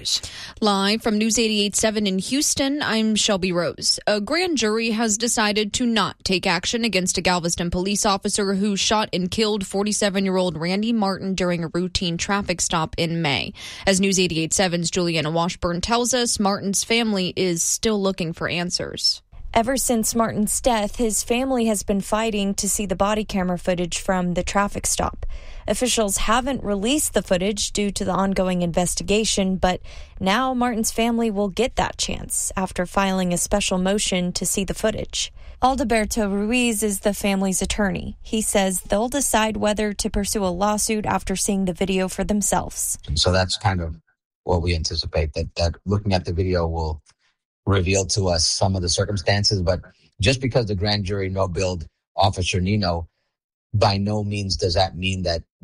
News. Live from News 88.7 in Houston, I'm Shelby Rose. A grand jury has decided to not take action against a Galveston police officer who shot and killed 47-year-old Randy Martin during a routine traffic stop in May. As News 88.7's Juliana Washburn tells us, Martin's family is still looking for answers. Ever since Martin's death, his family has been fighting to see the body camera footage from the traffic stop. Officials haven't released the footage due to the ongoing investigation, but now Martin's family will get that chance after filing a special motion to see the footage. Aldeberto Ruiz is the family's attorney. He says they'll decide whether to pursue a lawsuit after seeing the video for themselves. So that's kind of what we anticipate, that looking at the video will reveal to us some of the circumstances. But just because the grand jury no-billed Officer Nino, by no means does that mean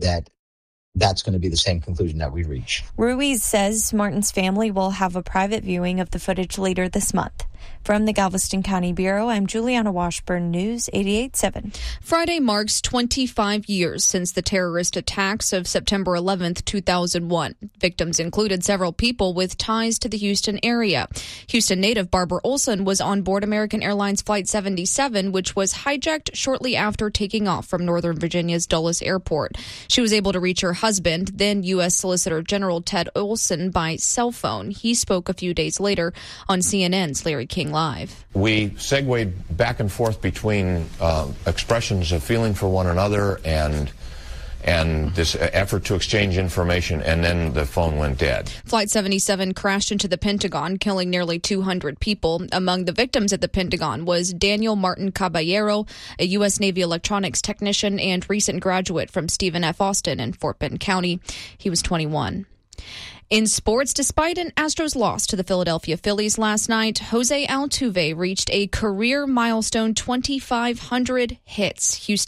that's going to be the same conclusion that we reach. Ruiz says Martin's family will have a private viewing of the footage later this month. From the Galveston County Bureau, I'm Juliana Washburn, News 88.7. Friday marks 25 years since the terrorist attacks of September 11th, 2001. Victims included several people with ties to the Houston area. Houston native Barbara Olson was on board American Airlines Flight 77, which was hijacked shortly after taking off from Northern Virginia's Dulles Airport. She was able to reach her husband, then U.S. Solicitor General Ted Olson, by cell phone. He spoke a few days later on CNN's Larry King Live. We segued back and forth between expressions of feeling for one another and this effort to exchange information, and then the phone went dead. Flight 77 crashed into the Pentagon, killing nearly 200 people. Among the victims at the Pentagon was Daniel Martin Caballero, a U.S. Navy electronics technician and recent graduate from Stephen F. Austin in Fort Bend County. He was 21. In sports, despite an Astros loss to the Philadelphia Phillies last night, Jose Altuve reached a career milestone 2,500 hits. Houston